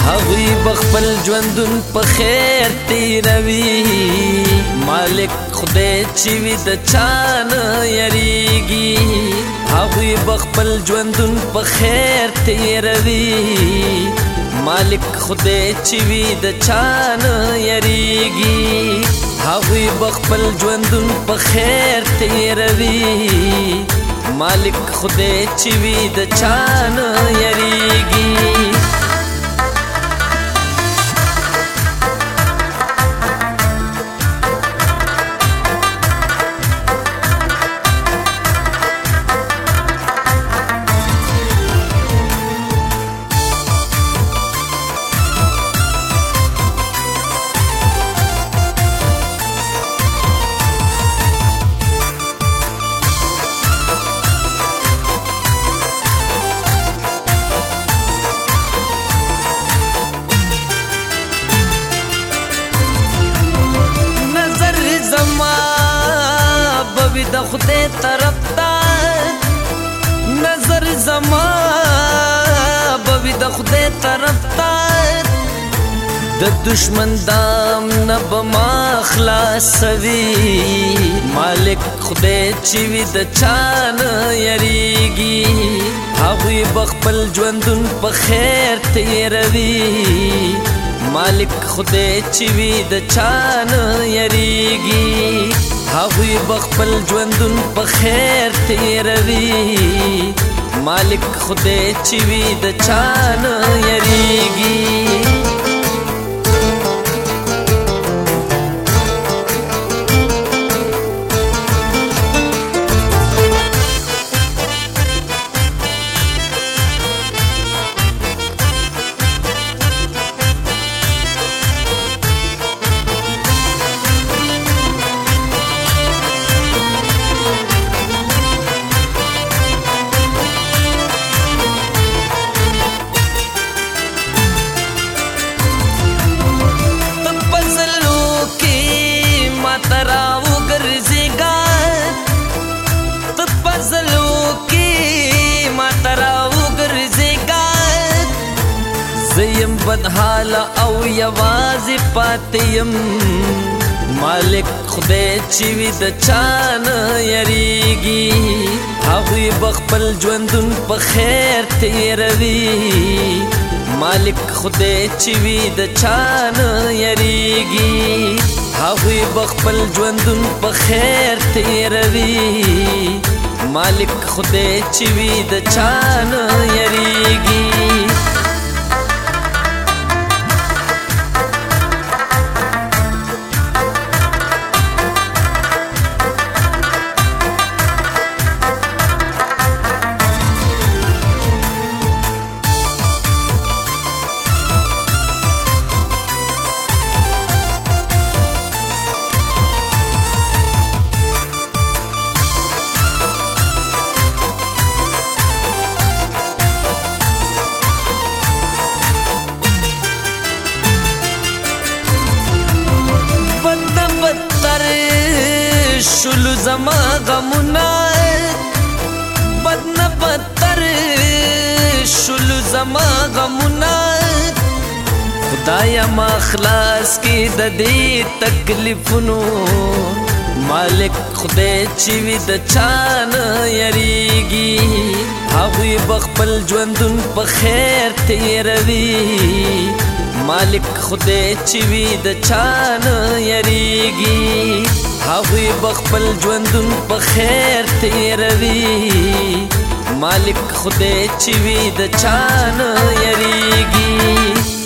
هغوی بخپل ژوندون په خیر تیروي مالک خدای چې وي د چا نه یریږي هغوی بخپل ژوندون په خیر تیروي مالک خدای چې وي د چا نه یریږي هغوی بخپل ژوندون په خیر تیروي مالک خدای چې وي د چا نه یریږي د خدای طرف ته نظر زما بوي د خدای طرف ته د دشمن دام نه بما خلاصوي مالک خدای چې وي د چا نه یریږي هغوی بخپل ژوندون په خیر تیروي مالک خدای چې وي د چا نه یریږي هغوی بخپل ژوندون په خیر تیروي مالک خدای چې وي د چا نه یریږي زیم بدحاله او یوازې پاتې یم مالک خدای چې وي د چا نه یریږي هغوی بخپل ژوندون په خیر تیروي مالک خدای چې وي د چا نه یریږي هغوی بخپل ژوندون په خیر تیروي مالک خدای چې وي د چا نه یریږي شلو زما غمونه بد نه بدتر شلو زما غمونه خدایا ما خلاص کی د دې تکلیفونو مالک خدای چې وي د چا نه یریږي هغوی بخپل ژوندون په خیر تیروي مالک خدای چې وي د چا نه یریږي هغوی بخپل ژوندون په خیر تیروي مالک خدای چې وي د چا نه یریږي